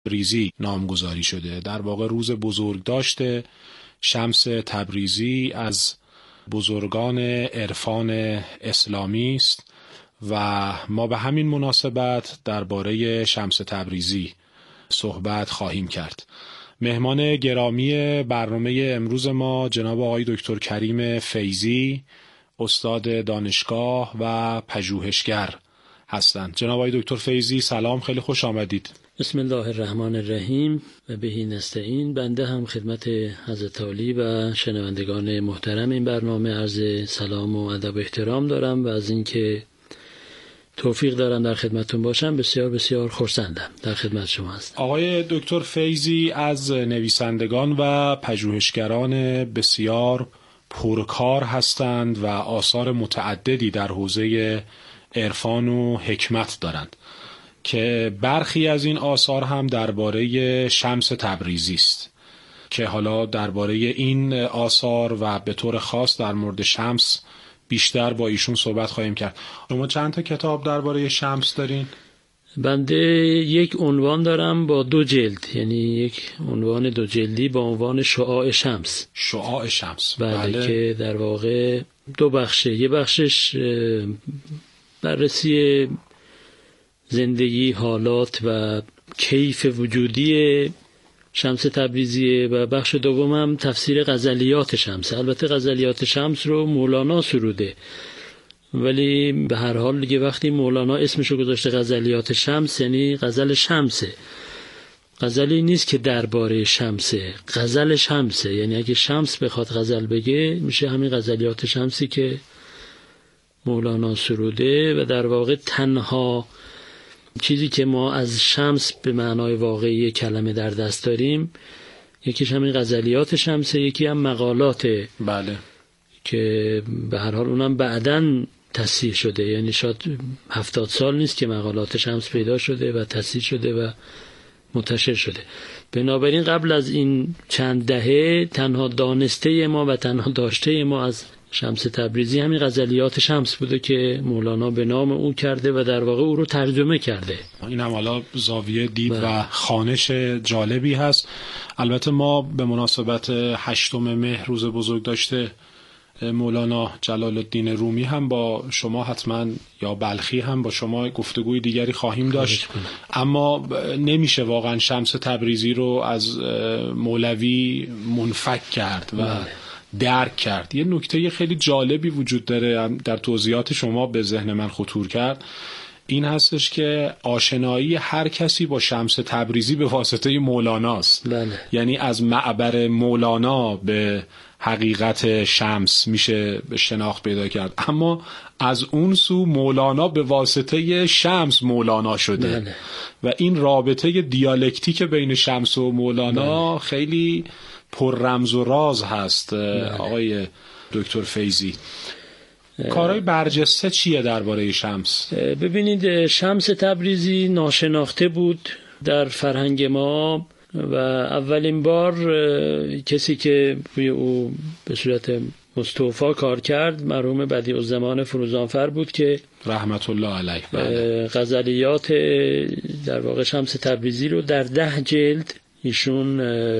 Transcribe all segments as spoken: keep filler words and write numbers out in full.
تبریزی نامگذاری شده. در واقع روز بزرگ داشته شمس تبریزی از بزرگان عرفان اسلامی است و ما به همین مناسبت درباره شمس تبریزی صحبت خواهیم کرد. مهمان گرامی برنامه امروز ما جناب آقای دکتر کریم فیضی، استاد دانشگاه و پژوهشگر هستند. جناب آقای دکتر فیضی سلام، خیلی خوش آمدید. بسم الله الرحمن الرحیم و بهی نستعین. بنده هم خدمت حضرت عالی و شنوندگان محترم این برنامه عرض سلام و ادب و احترام دارم و از اینکه توفیق دارم در خدمتتون باشم بسیار بسیار خرسندم. در خدمت شما هستم. آقای دکتر فیضی از نویسندگان و پژوهشگران بسیار پرکار هستند و آثار متعددی در حوزه عرفان و حکمت دارند که برخی از این آثار هم درباره شمس تبریزی است که حالا درباره این آثار و به طور خاص در مورد شمس بیشتر با ایشون صحبت خواهیم کرد. شما چند تا کتاب درباره شمس دارین؟ بنده یک عنوان دارم با دو جلد، یعنی یک عنوان دو جلدی با عنوان شعاع شمس. شعاع شمس بله, بله. که در واقع دو بخشه. یه بخشش بررسی زندگی، حالات و کیف وجودی شمس تبریزیه و بخش دوم هم تفسیر غزلیات شمس. البته غزلیات شمس رو مولانا سروده، ولی به هر حال دیگه وقتی مولانا اسمشو گذاشته غزلیات شمس یعنی غزل شمسه. غزلی نیست که درباره شمسه، غزل شمسه. یعنی اگه شمس بخواد غزل بگه میشه همین غزلیات شمسی که مولانا سروده و در واقع تنها چیزی که ما از شمس به معنای واقعی کلمه در دست داریم یکیش همین غزلیات شمسه، یکی هم مقالات. بله. که به هر حال اونم بعداً تصحیح شده، یعنی شاید هفتاد سال نیست که مقالات شمس پیدا شده و تصحیح شده و منتشر شده. بنابراین قبل از این چند دهه تنها دانسته ما و تنها داشته ما از شمس تبریزی همین غزلیات شمس بوده که مولانا به نام او کرده و در واقع او رو ترجمه کرده. این هم حالا زاویه دید و خوانش جالبی هست. البته ما به مناسبت هشتم مهر روز بزرگ داشته مولانا جلال الدین رومی هم با شما حتما یا بلخی هم با شما گفتگوی دیگری خواهیم داشت، اما نمیشه واقعا شمس تبریزی رو از مولوی منفک کرد و بله. درک کرد. یه نکته خیلی جالبی وجود داره در توضیحات شما به ذهن من خطور کرد، این هستش که آشنایی هر کسی با شمس تبریزی به واسطه مولاناست. بله. یعنی از معبر مولانا به حقیقت شمس میشه به شناخت پیدا کرد، اما از اون سو مولانا به واسطه شمس مولانا شده. بله. و این رابطه دیالکتیک بین شمس و مولانا بله. خیلی پر رمز و راز هست. بله. آقای دکتر فیضی کارهای برجسته چیه درباره شمس؟ ببینید، شمس تبریزی ناشناخته بود در فرهنگ ما و اولین بار کسی که روی او به صورت مستوفا کار کرد مرحوم بدیعالزمان فروزانفر بود که رحمت الله علیه بله. غزلیات در واقع شمس تبریزی رو در ده جلد ایشون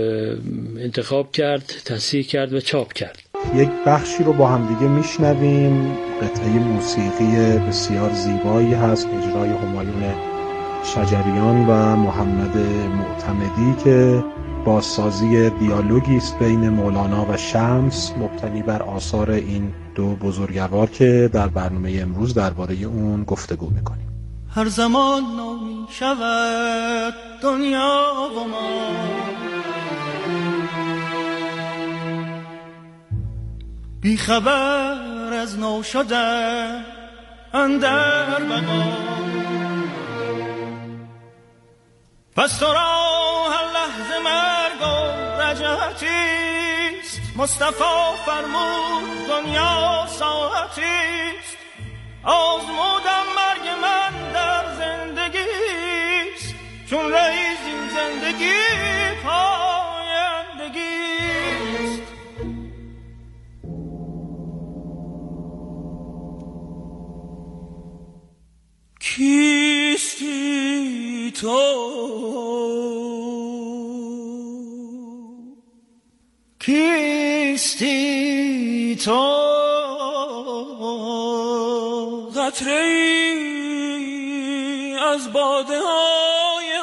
انتخاب کرد، تصحیح کرد و چاپ کرد. یک بخشی رو با هم دیگه میشنویم. قطعه موسیقی بسیار زیبایی هست، اجرای همایون شجریان و محمد معتمدی که بازسازی دیالوگی است بین مولانا و شمس مبتنی بر آثار این دو بزرگوار که در برنامه امروز درباره اون گفتگو میکنیم. هر زمان نو می شود دنیا و ما، بی خبر از نو شده اندر بقا، پس تو را هر لحظه مرگ و رجعتیست، مصطفی فرمود دنیا ساعتیست، آزمودم مرگ من در زندگیست، چون رئیس این زندگی پایندگیست. کیستی تو کیستی تو قطره‌ای از باده های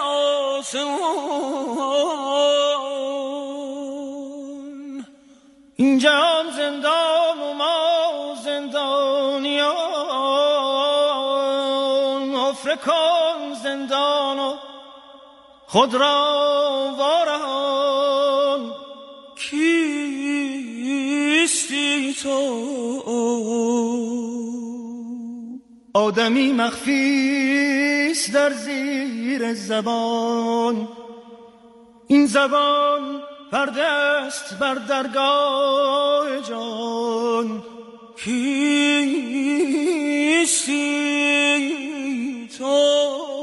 آسمان این جهان زندان و ما زندانیان حفره کن زندان و خود را وارهان کیستی تو آدمی مخفیست در زیر زبان این زبان پرده است بر درگاه جان کیستی تو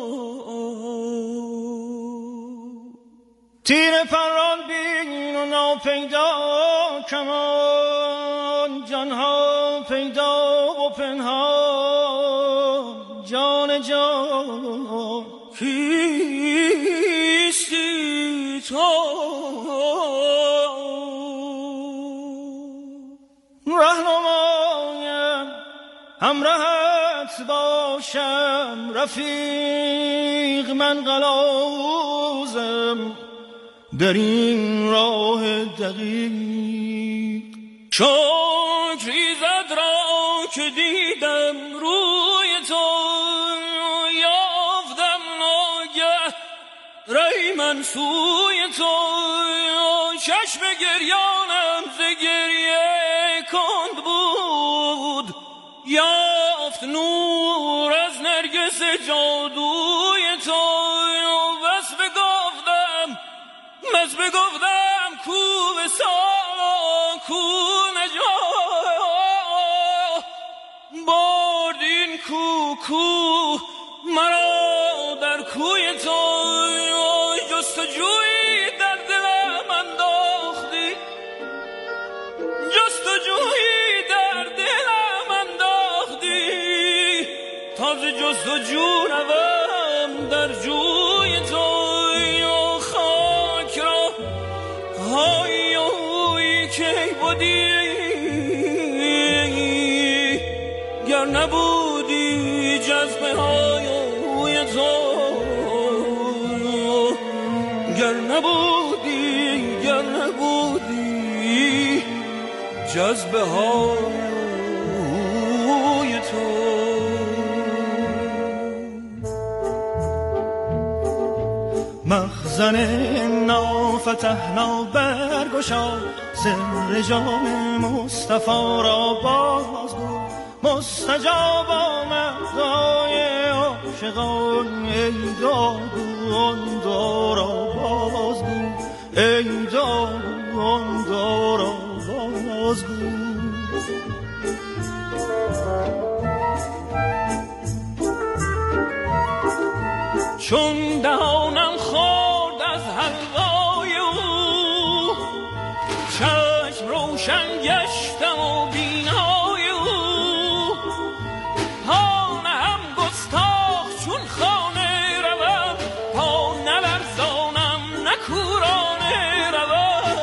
تیر پران بین و ناپیدا کمان جانها پیدا و پنهان جان جان کیستی تو رهنمایم همراهت باشم رفیق من قلاوزم در این راه دقیق شکر ایزد را که دیدم روی تو یافتم ناگه رای من سوی تو چشم گریانم ز گریه کند بود یافت نور از نرگس جادوی تو بس بگفتم بس بگفتم کو وصال کو نجات برد این کو کو مرا در کوی تو جستجویی در دلم انداختی جستجویی در دلم انداختی تازه جستجو روم در جوی تو خاک را های هوی که بودی گر نبودی جذبه های هوی تو گر نبودی گر نبودی جذبه های تو مخزن نافتحنا برگشا سر جام مصطفی را بازگو مستجاب آمد دعای عاشقان ای داغو آن دارا بازگو ای داغو آن دارا بازگو چون دهانم خورد از حلوای او چشم روشن گشتم و بینای او پا نهم گستاخ چون خانه روم پا نلرزانم نکورانه روم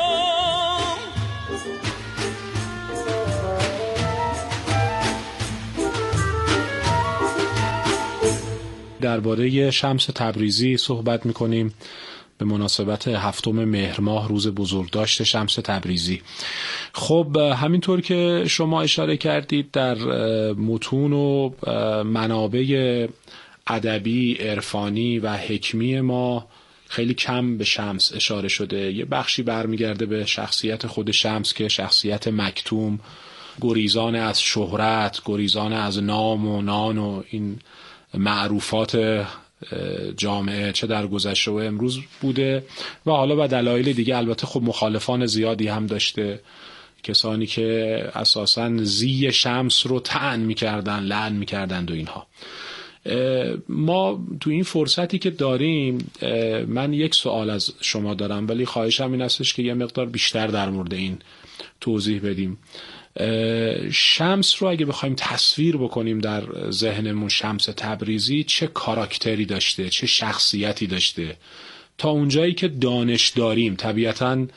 درباره شمس تبریزی صحبت می‌کنیم به مناسبت هفتم مهر ماه روز بزرگداشت شمس تبریزی. خب همینطور که شما اشاره کردید در متون و منابع ادبی، عرفانی و حکمی ما خیلی کم به شمس اشاره شده. یه بخشی برمیگرده به شخصیت خود شمس که شخصیت مکتوم، گریزان از شهرت، گریزان از نام و نان و این معروفات جامعه چه در گذشته و امروز بوده و حالا به دلایل دیگه البته خب مخالفان زیادی هم داشته، کسانی که اساساً زی شمس رو طعن می‌کردن، لعن می‌کردند و اینها. ما تو این فرصتی که داریم من یک سوال از شما دارم ولی خواهشم این هستش که یه مقدار بیشتر در مورد این توضیح بدیم. شمس رو اگه بخوایم تصویر بکنیم در ذهنمون، شمس تبریزی چه کاراکتری داشته، چه شخصیتی داشته؟ تا اونجایی که دانش داریم طبیعتاً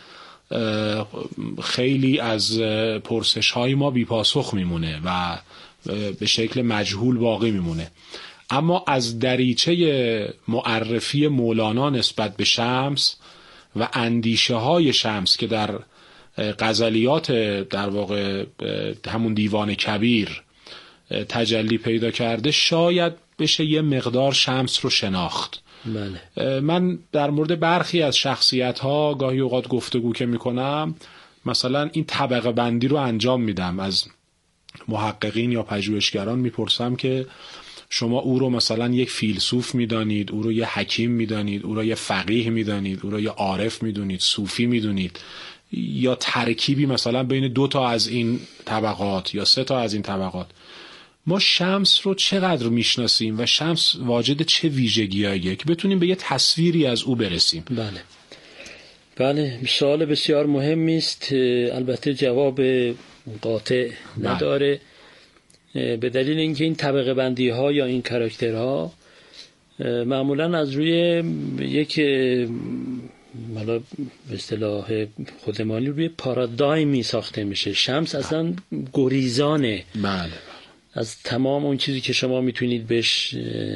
خیلی از پرسش های ما بی پاسخ میمونه و به شکل مجهول باقی میمونه. اما از دریچه معرفی مولانا نسبت به شمس و اندیشه های شمس که در غزلیات در واقع همون دیوان کبیر تجلی پیدا کرده، شاید بشه یه مقدار شمس رو شناخت. بله. من در مورد برخی از شخصیت ها گاهی اوقات گفتگو که میکنم، مثلا این طبقه بندی رو انجام میدم، از محققین یا پژوهشگران میپرسم که شما او رو مثلا یک فیلسوف میدانید، او رو یه حکیم میدانید، او رو یه فقیه میدانید، او رو یه عارف میدونید، صوفی میدونید، یا ترکیبی مثلا بین دو تا از این طبقات یا سه تا از این طبقات. ما شمس رو چقدر میشناسیم و شمس واجد چه ویژگیاییه که بتونیم به یه تصویری از او برسیم؟ بله بله، سوال بسیار مهمی است. البته جواب قاطع نداره، به دلیل اینکه این طبقه بندی ها یا این کاراکترها معمولا از روی یک حالا به اصطلاح خودمانی روی پارادایمی ساخته میشه. شمس اصلا گریزانه بله از تمام اون چیزی که شما میتونید بهش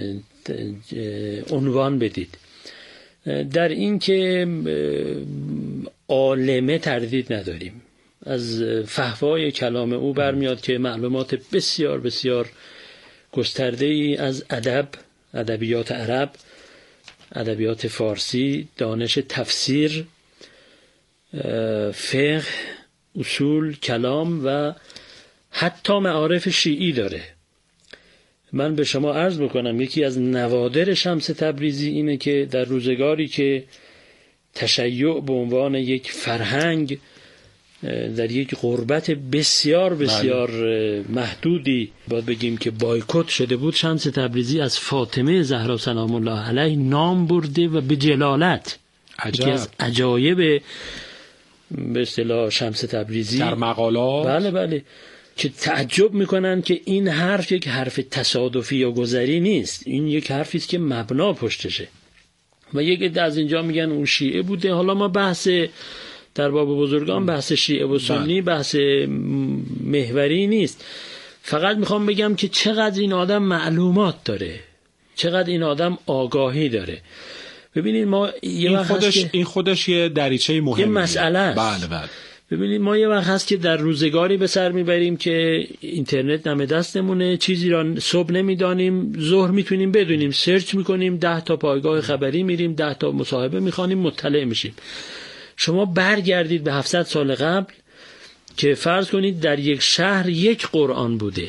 عنوان بدید. در این که عالمه تردید نداریم، از فحوای کلام او برمیاد که معلومات بسیار بسیار گسترده‌ای از ادب، ادبیات عرب، ادبیات فارسی، دانش تفسیر، فقه، اصول کلام و حتی معارف شیعی داره. من به شما عرض بکنم یکی از نوادر شمس تبریزی اینه که در روزگاری که تشیع به عنوان یک فرهنگ در یک غربت بسیار بسیار بله. محدودی باید بگیم که بایکوت شده بود، شمس تبریزی از فاطمه زهرا سلام الله علیه نام برده و به جلالت. یکی از عجایب به اصطلاح شمس تبریزی در مقالات بله بله که تعجب میکنن که این حرف یک حرف تصادفی یا گذری نیست، این یک حرفی است که مبنا پشتشه. و یک عده از اینجا میگن اون شیعه بوده. حالا ما بحث در باب بزرگان بحث شیعه و سنی بحث محوری نیست، فقط میخوام بگم که چقدر این آدم معلومات داره، چقدر این آدم آگاهی داره. ببینید ما یه این وقت خودش که این خودش یه دریچه مهمه، یه مسئله است. بله بله. ببینید ما یه وقت هست که در روزگاری به سر میبریم که اینترنت نمه دستمونه، چیزی را صبح نمیدانیم، ظهر میتونیم بدونیم، سرچ میکنیم، ده تا پایگاه خبری میریم، ده تا مصاحبه میخوانیم، مطلع میشیم. شما برگردید به هفتصد سال قبل که فرض کنید در یک شهر یک قرآن بوده.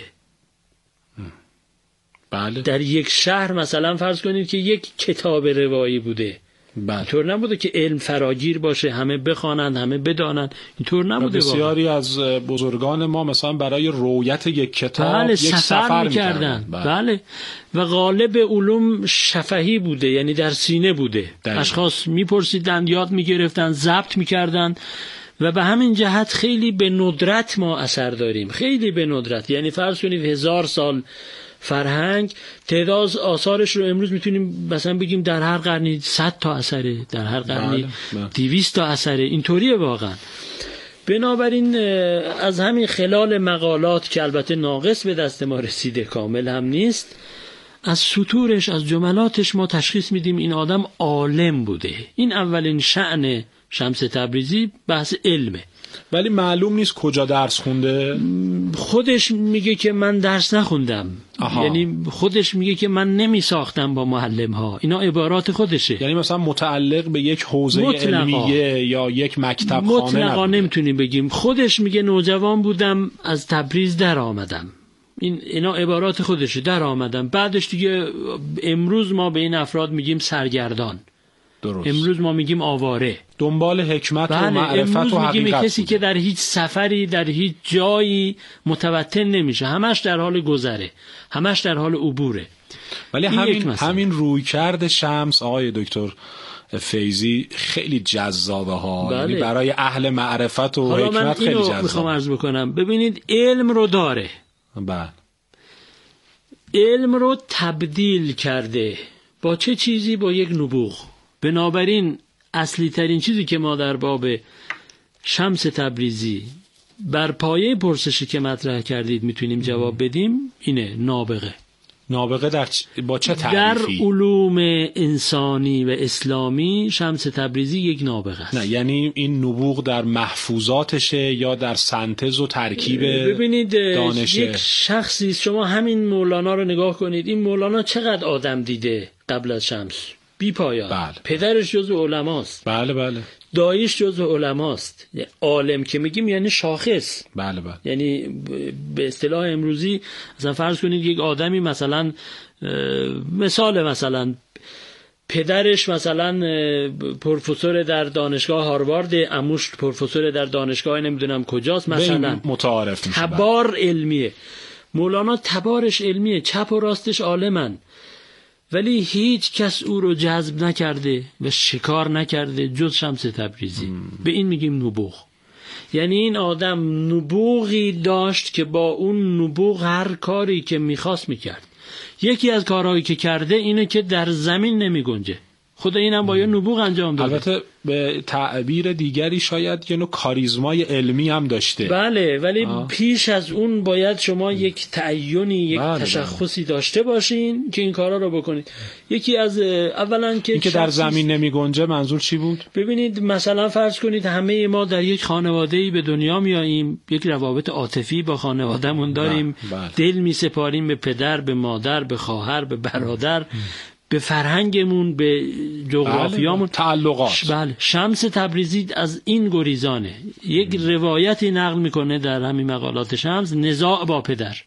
بله. در یک شهر مثلا فرض کنید که یک کتاب روایی بوده. بله. اینطور نبوده که علم فراگیر باشه، همه بخوانند، همه بدانند، اینطور نبوده. بسیاری از بزرگان ما مثلا برای رویت یک کتاب بله یک سفر, سفر می‌کردند. بله. بله. و غالب علوم شفهی بوده، یعنی در سینه بوده. دقیقا. اشخاص میپرسیدند، یاد میگرفتند، ضبط میکردند و به همین جهت خیلی به ندرت ما اثر داریم، خیلی به ندرت. یعنی فرض کنید هزار سال فرهنگ، تعداد آثارش رو امروز میتونیم مثلا بگیم در هر قرنی صد تا اثره، در هر قرنی دویست تا اثره، اینطوریه واقعا. بنابراین از همین خلال مقالات که البته ناقص به دست ما رسیده، کامل هم نیست، از سطورش، از جملاتش ما تشخیص میدیم این آدم عالم بوده. این اولین شأن شمس تبریزی بحث علمه. ولی معلوم نیست کجا درس خونده. خودش میگه که من درس نخوندم. آها. یعنی خودش میگه که من نمی ساختم با معلم ها. اینا عبارات خودشه. یعنی مثلا متعلق به یک حوزه علمیه یا یک مکتب خانه مطلقا نمیتونیم بگیم. خودش میگه نوجوان بودم از تبریز در آمدم. این اینا عبارات خودشه، در آمدم. بعدش دیگه امروز ما به این افراد میگیم سرگردان. درست. امروز ما میگیم آواره، دنبال حکمت بله. و معرفت امروز و حقیقت میگیم کسی بوده. که در هیچ سفری، در هیچ جایی متوطن نمیشه، همش در حال گذره، همش در حال عبوره. ولی همین همین رویکرد شمس آقای دکتر فیضی خیلی جذابه ها، بله. یعنی برای اهل معرفت و حالا حکمت خیلی جذابه. میخوام عرض بکنم، ببینید علم رو داره، بله. علم رو تبدیل کرده با چه چیزی؟ با یک نبوغ. بنابراین اصلی ترین چیزی که ما در باب شمس تبریزی بر پایه پرسشی که مطرح کردید میتونیم جواب بدیم اینه: نابغه. نابغه در چ... با چه تعریفی؟ در علوم انسانی و اسلامی شمس تبریزی یک نابغه است. نه یعنی این نبوغ در محفوظاتشه یا در سنتز و ترکیب ببینید دانشه؟ یک شخصی، شما همین مولانا رو نگاه کنید. این مولانا چقدر آدم دیده قبل از شمس؟ بی پایان. بله. پدرش جزو علماست. بله بله. داییش جزو علماست. عالم که میگیم یعنی شاخص. بله بله. یعنی به اصطلاح امروزی مثلا فرض کنید یک آدمی مثلا مثال مثلا پدرش مثلا پروفسور در دانشگاه هاروارد، عموش پروفسور در دانشگاه نمیدونم کجاست مثلا، متعارف میشه. تبار علمیه. مولانا تبارش علمیه، چپ و راستش عالمن، ولی هیچ کس او رو جذب نکرده و شکار نکرده جز شمس تبریزی. م. به این میگیم نبوغ. یعنی این آدم نبوغی داشت که با اون نبوغ هر کاری که میخواست میکرد. یکی از کارهایی که کرده اینه که در زمین نمیگنجه. خدا اینم با یه نبوغ انجام داده. البته به تعبیر دیگری شاید یه نوع کاریزمای علمی هم داشته. بله، ولی آه. پیش از اون باید شما یک تعینی، یک بله تشخصی بله. داشته باشین که این کارا رو بکنید. یکی از اولا که این که در زمین نمی گنجه منظور چی بود؟ ببینید مثلا فرض کنید همه ما در یک خانواده‌ای به دنیا میاییم، یک روابط عاطفی با خانوادهمون داریم، بله. بله. دل می سپاریم به پدر، به مادر، به خواهر، به برادر، به فرهنگمون، به جغرافیامون، تعلقات. بله. شمس تبریزی از این گریزانه. یک روایتی نقل میکنه در همین مقالات شمس، نزاع با پدر،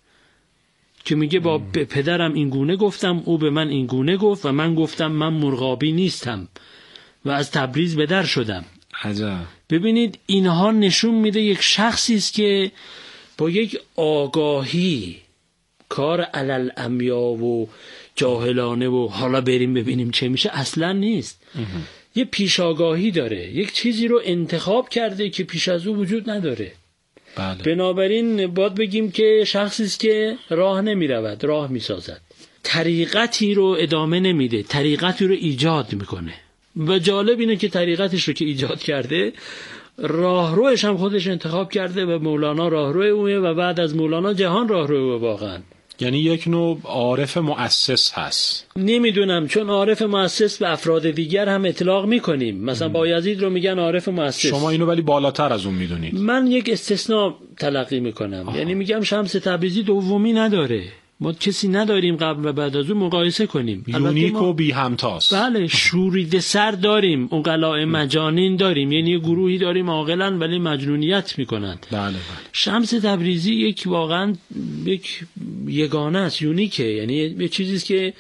که میگه با پدرم این گونه گفتم، او به من این گونه گفت و من گفتم من مرغابی نیستم و از تبریز به در شدم. عجب. ببینید اینها نشون میده یک شخصی است که با یک آگاهی، کار علل عمیا و جاهلانه و حالا بریم ببینیم چه میشه اصلا نیست. یه پیشاگاهی داره، یک چیزی رو انتخاب کرده که پیش از او وجود نداره. بله. بنابراین باید بگیم که شخصی است که راه نمیرود، راه میسازد. طریقتی رو ادامه نمیده، طریقتی رو ایجاد میکنه. و جالب اینه که طریقتش رو که ایجاد کرده، راهروش هم خودش انتخاب کرده و مولانا راهرو اوه و بعد از مولانا جهان راهرو واقعا. یعنی یک نوع عارف مؤسس هست. نمیدونم، چون عارف مؤسس به افراد دیگر هم اطلاق میکنیم. مثلا بایزید رو میگن عارف مؤسس. شما اینو ولی بالاتر از اون میدونید. من یک استثناء تلقی میکنم. آها. یعنی میگم شمس تبریزی دومی نداره. ما کسی نداریم قبل و بعد از اون مقایسه کنیم. یونیک و بی همتاست. بله، شورید سر داریم، اون قلاع مجانین داریم، یعنی یه گروهی داریم عاقلن ولی مجنونیت میکنند. بله بله. شمس تبریزی یک واقعا یک یگانه است، یونیکه. یعنی یه چیزی است که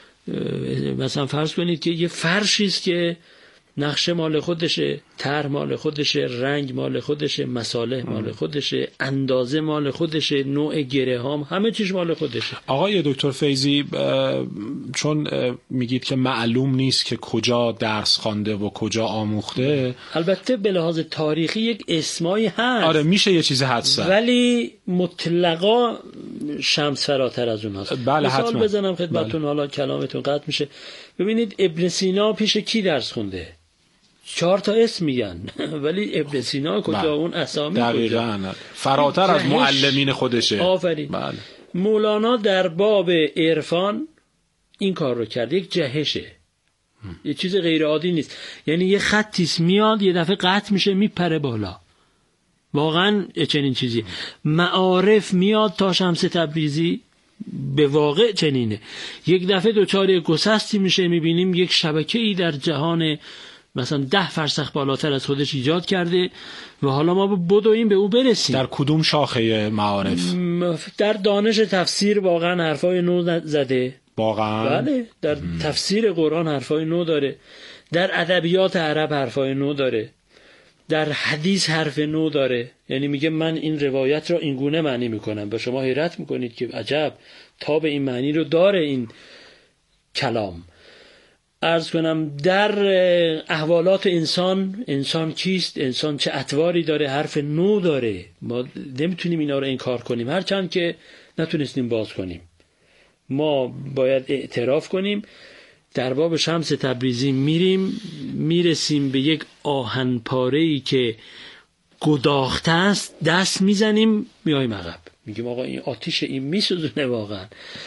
مثلا فرض کنید که یه فرشی است که نقشه مال خودشه، طرح مال خودشه، رنگ مال خودشه، مصالح مال خودشه، اندازه مال خودشه، نوع گره هام، همه چیز مال خودشه. آقای دکتر فیضی، چون میگید که معلوم نیست که کجا درس خوانده و کجا آموخته، البته به لحاظ تاریخی یک اسمایی هست. آره میشه یه چیزی حدس زد، ولی مطلقا شمس فراتر از اون هست. بله مثال حتما بزنم خدمتتون. بله. حالا کلامتون قطع میشه. ببینید ابن سینا پیش کی درس خونده؟ چهار تا اسم میگن ولی ابن سینا کجا؟ بله. اون اسامی کجا؟ فراتر از معلمین خودشه. آفرین. بله. مولانا در باب عرفان این کار رو کرد، یک جهشه. هم. یه چیز غیر عادی نیست. یعنی یه خطیست میاد یه دفعه قطع میشه میپره بالا. واقعا چنین چیزی. معارف میاد تا شمس تبریزی، به واقع چنینه. یک دفعه دوچار گسستی میشه، میبینیم یک شبکه‌ای در جهان مثلا ده فرسخ بالاتر از خودش ایجاد کرده و حالا ما بدویم به او برسیم. در کدوم شاخه معارف؟ در دانش تفسیر واقعا حرفای نو زده. واقعا؟ بله. در م. تفسیر قرآن حرفای نو داره. در ادبیات عرب حرفای نو داره. در حدیث حرف نو داره. یعنی میگه من این روایت را این گونه معنی میکنم. به شما حیرت میکنید که عجب تا به این معنی رو داره این کلام. عرض کنم در احوالات انسان، انسان کیست، انسان چه اطواری داره، حرف نو داره. ما نمیتونیم اینا رو انکار کنیم، هرچند که نتونستیم باز کنیم. ما باید اعتراف کنیم. در باب شمس تبریزی میریم، میرسیم به یک آهن پاره‌ای که گداخته است دست میزنیم میایم عقب، میگیم آقا این آتیش این میسوزونه واقعا.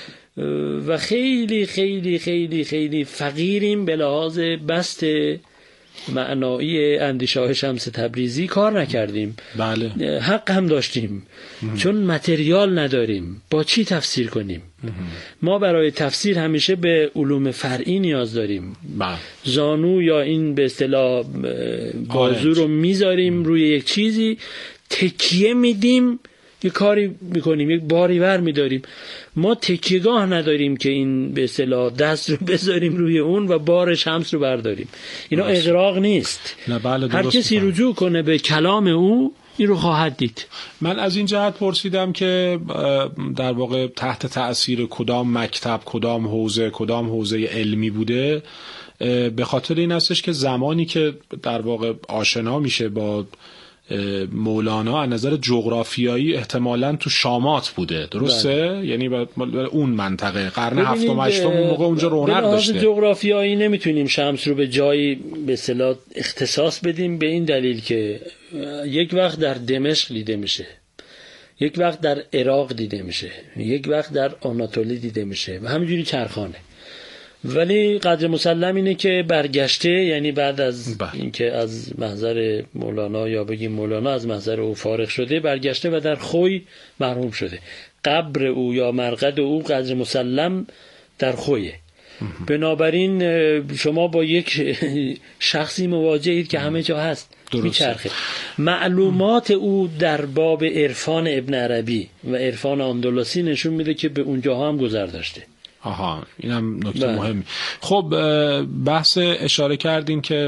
و خیلی خیلی خیلی خیلی فقیریم به لحاظ بست معنایی اندیشه‌های شمس تبریزی، کار نکردیم. بله. حق هم داشتیم مهم. چون متریال نداریم، با چی تفسیر کنیم؟ مهم. ما برای تفسیر همیشه به علوم فرعی نیاز داریم. بله. زانو یا این به اصطلاح بازو رو میذاریم روی یک چیزی، تکیه میدیم، یک کاری میکنیم، یک باری ور میداریم. ما تکیهگاه نداریم که این به اصطلاح دست رو بذاریم روی اون و بار شمس رو برداریم. اینا اغراق نیست. بله، هر کسی رجوع کنه به کلام او این رو خواهد دید. من از این جهت پرسیدم که در واقع تحت تأثیر کدام مکتب، کدام حوزه، کدام حوزه علمی بوده. به خاطر این هستش که زمانی که در واقع آشنا میشه با مولانا از نظر جغرافیایی احتمالاً تو شامات بوده، درسته؟ بله. یعنی اون منطقه قرن هفتم هشتم اون موقع اونجا رونق داشته. به لحاظ جغرافیایی نمیتونیم شمس رو به جایی به اصطلاح اختصاص بدیم، به این دلیل که یک وقت در دمشق دیده میشه، یک وقت در عراق دیده میشه، یک وقت در آناتولی دیده میشه و همینجوری چرخانه. ولی قدر مسلم اینه که برگشته، یعنی بعد از اینکه از محضر مولانا یا بگیم مولانا از محضر او فارغ شده، برگشته و در خوی مرحوم شده. قبر او یا مرقد او قدر مسلم در خویه. بنابراین شما با یک شخصی مواجهید که همه جا هست، میچرخه. معلومات او در باب عرفان ابن عربی و عرفان اندلسی نشون میده که به اونجاها هم گذر داشته. آها، اینم نکته مهمی. خب بحث اشاره کردین که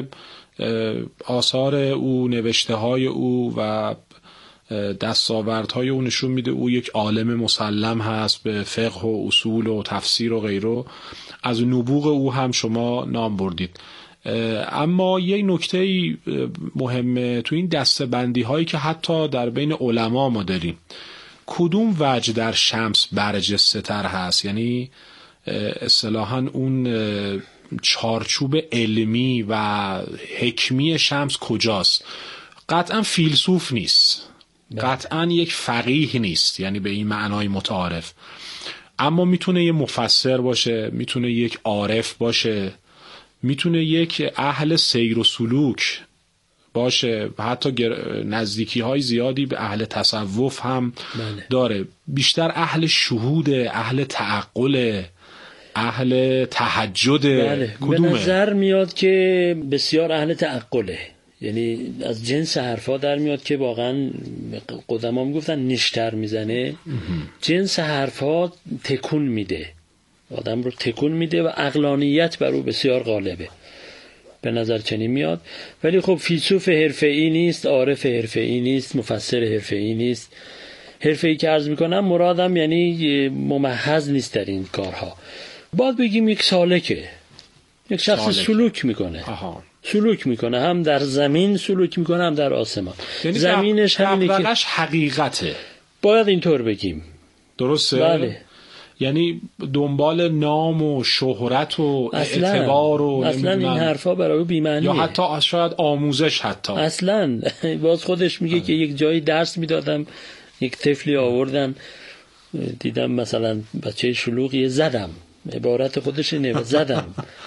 آثار او، نوشته های او و دستاوردهای او نشون میده او یک عالم مسلم هست به فقه و اصول و تفسیر و غیره. از نبوغ او هم شما نام بردید. اما یه نکته مهمه تو این دسته‌بندی هایی که حتی در بین علما ما داریم، کدوم وجه در شمس برجسته تر هست؟ یعنی اصطلاحاً اون چارچوب علمی و حکمی شمس کجاست؟ قطعاً فیلسوف نیست، قطعاً یک فقیه نیست، یعنی به این معنای متعارف، اما میتونه یه مفسر باشه، میتونه یک عارف باشه، میتونه یک اهل سیر و سلوک باشه و حتی نزدیکی های زیادی به اهل تصوف هم بله. داره. بیشتر اهل شهود، اهل تعقل، اهل تهجد. بله. به نظر میاد که بسیار اهل تعقله، یعنی از جنس حرفا در میاد که واقعا قدما میگفتن نیشتر میزنه. جنس حرفا تکون میده، آدم رو تکون میده و عقلانیت بر او بسیار غالبه، به نظر چنین میاد. ولی خب فیلسوف حرفه‌ای نیست، عارف حرفه‌ای نیست، مفسر حرفه‌ای نیست. حرفه‌ای که عرض میکنم مرادم یعنی ممحض نیست در این کارها. باید بگیم یک سالکه، یک شخص سالک. سلوک میکنه. آها. سلوک میکنه، هم در زمین سلوک میکنه هم در آسمان. یعنی زمینش همینه که حقیقته، باید اینطور بگیم. درسته؟ بله. یعنی دنبال نام و شهرت و اصلاً. اعتبار و اصلا این حرفا برای بی معنیه، یا حتی شاید آموزش. حتی اصلا باز خودش میگه که یک جایی درس میدادم، یک طفلی آوردم، دیدم مثلا بچه شلوغی، زدم، عبارت خودش اینه، زدم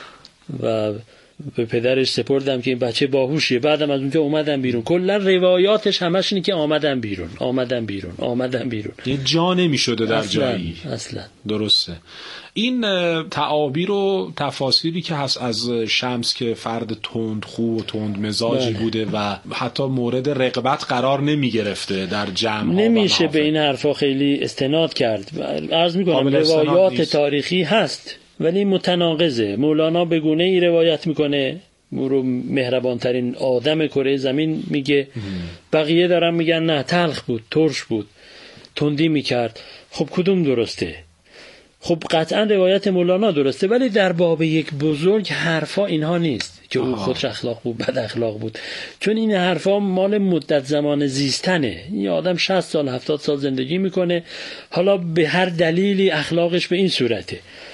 و به پدرش سپردم که این بچه باهوشیه. بعدم از اونجا اومدم بیرون. کلا روایاتش همش اینه که آمدم بیرون، آمدم بیرون، آمدم بیرون. یه جا نمی‌شده در اصلاً. جایی. اصلا درسته. این تعابیر و تفاسیری که هست از شمس که فرد تندخو و تند مزاجی بله. بوده و حتی مورد رغبت قرار نمی گرفته در جمع، نمیشه به این حرفا خیلی استناد کرد. عرض میکنم روایات تاریخی هست ولی متناقضه. مولانا به گونه‌ای روایت میکنه، او رو مهربانترین آدم کره زمین میگه، بقیه دارن میگن نه تلخ بود، ترش بود، تندی میکرد. خب کدوم درسته؟ خب قطعا روایت مولانا درسته، ولی در باب یک بزرگ حرفا اینها نیست که او خودش اخلاق بود، بد اخلاق بود، چون این حرفا مال مدت زمان زیستنه. این آدم شصت سال هفتاد سال زندگی میکنه، حالا به هر دلیلی اخلاقش به این صورته.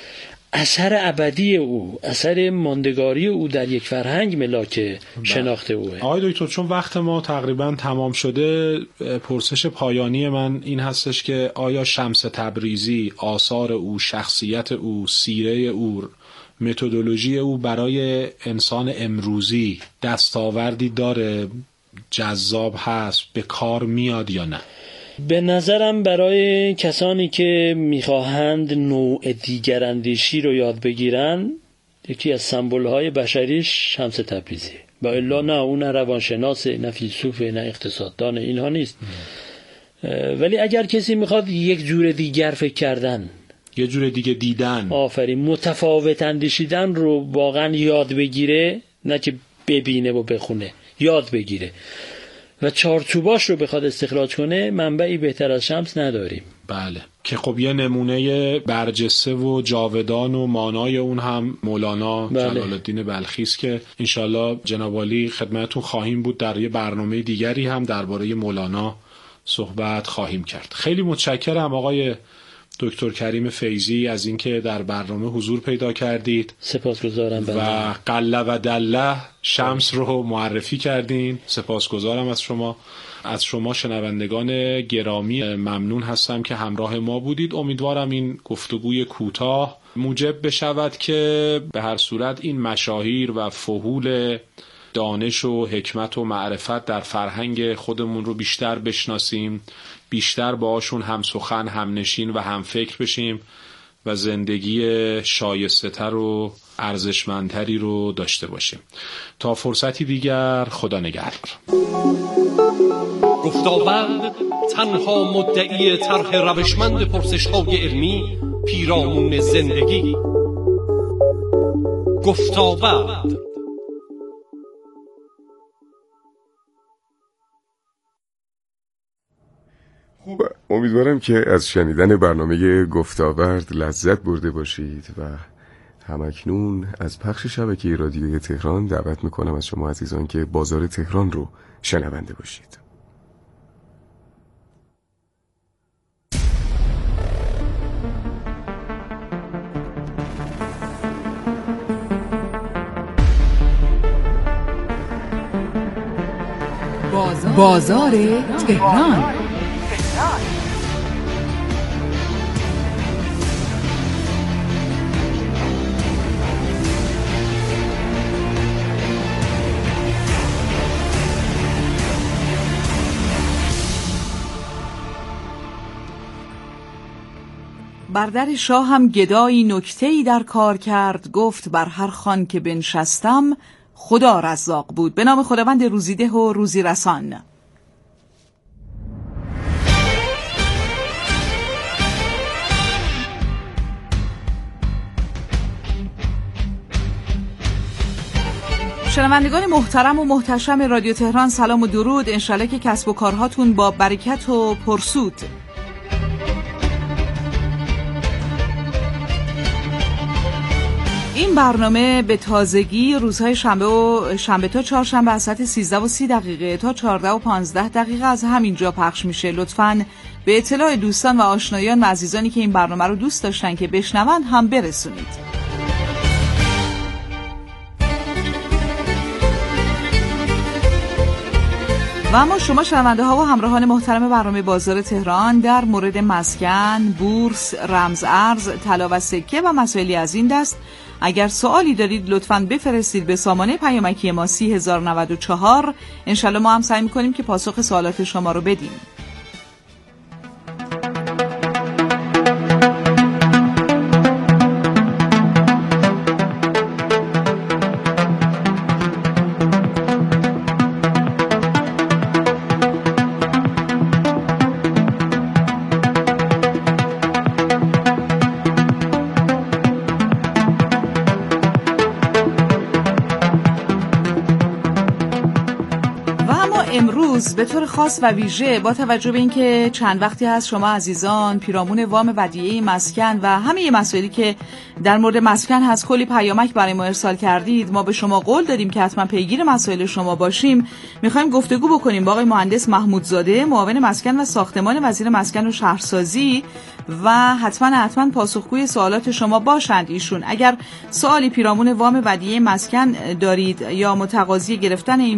اثر ابدی او، اثر ماندگاری او در یک فرهنگ ملاک شناخت اوه. آقای دکتر چون وقت ما تقریبا تمام شده، پرسش پایانی من این هستش که آیا شمس تبریزی، آثار او، شخصیت او، سیره او، متدولوژی او برای انسان امروزی دستاوردی داره، جذاب هست، به کار میاد یا نه؟ به نظرم برای کسانی که میخواهند نوع دیگراندیشی رو یاد بگیرن، یکی از سمبول‌های بشریش شمس تبریزی. با الا نه اون نه روانشناس، نه فیلسوف، نه اقتصاددان، اینها نیست. ولی اگر کسی میخواد یک جور دیگر فکر کردن، یه جور دیگه دیدن، آفرین، متفاوت اندیشیدن رو واقعا یاد بگیره، نه که ببینه و بخونه، یاد بگیره و چارچوباش رو بخواد استخراج کنه، منبعی بهتر از شمس نداریم. بله، که خب یه نمونه برجسته و جاودان و مانای اون هم مولانا بله. جلال الدین بلخی است که انشالله جناب عالی خدمتتون خواهیم بود، در یه برنامه دیگری هم درباره مولانا صحبت خواهیم کرد. خیلی متشکرم آقای دکتر کریم فیضی از اینکه در برنامه حضور پیدا کردید. سپاسگزارم بله. و قله و دله شمس رو معرفی کردین. سپاسگزارم از شما. از شما شنوندگان گرامی ممنون هستم که همراه ما بودید. امیدوارم این گفتگوی کوتاه موجب بشود که به هر صورت این مشاهیر و فحول دانش و حکمت و معرفت در فرهنگ خودمون رو بیشتر بشناسیم، بیشتر باهاشون هم سخن، هم نشین و هم فکر بشیم و زندگی شایسته تر و ارزشمندتری رو داشته باشیم. تا فرصتی دیگر، خدا نگهدار. گفتاوند تنها مدعی طرح روشمند پرسش‌های علمی پیرامون زندگی. گفتاوند. خوب، امیدوارم که از شنیدن برنامه گفتاورد لذت برده باشید و همکنون از پخش شبکه رادیوی تهران دعوت میکنم از شما عزیزان که بازار تهران رو شنونده باشید. بازار, بازار تهران. بر در شاه هم گدایی نکته‌ای در کار کرد، گفت بر هر خوان که بنشستم خدا رزاق بود. به نام خداوند روزیده و روزی رسان. شنوندگان محترم و محتشم رادیو تهران، سلام و درود. انشالله که کسب و کارهاتون با برکت و پرسود. این برنامه به تازگی روزهای شنبه و شنبه تا چهارشنبه از ساعت سیزده و سی دقیقه تا چهارده و پانزده دقیقه از همینجا پخش میشه. لطفاً به اطلاع دوستان و آشنایان و عزیزانی که این برنامه رو دوست داشتن که بشنون هم برسونید. و اما شما شنونده ها و همراهان محترم برنامه بازار تهران در مورد مسکن، بورس، رمز ارز، طلا و سکه و مسائلی از این دست اگر سوالی دارید لطفاً بفرستید به سامانه پیامکی ما سی هزار و نود و چهار. انشالله ما هم سعی می‌کنیم که پاسخ سوالات شما رو بدیم. امروز به طور خاص و ویژه با توجه به اینکه چند وقتی هست شما عزیزان پیرامون وام ودیعه مسکن و همه مسائلی که در مورد مسکن هست کلی پیامک برای ما ارسال کردید، ما به شما قول دادیم که حتما پیگیر مسائل شما باشیم. میخوایم گفتگو بکنیم با آقای مهندس محمودزاده، معاون مسکن و ساختمان، وزیر مسکن و شهرسازی، و حتما حتما پاسخگوی سوالات شما باشند ایشون. اگر سوالی پیرامون وام ودیعه مسکن دارید یا متقاضی گرفتن این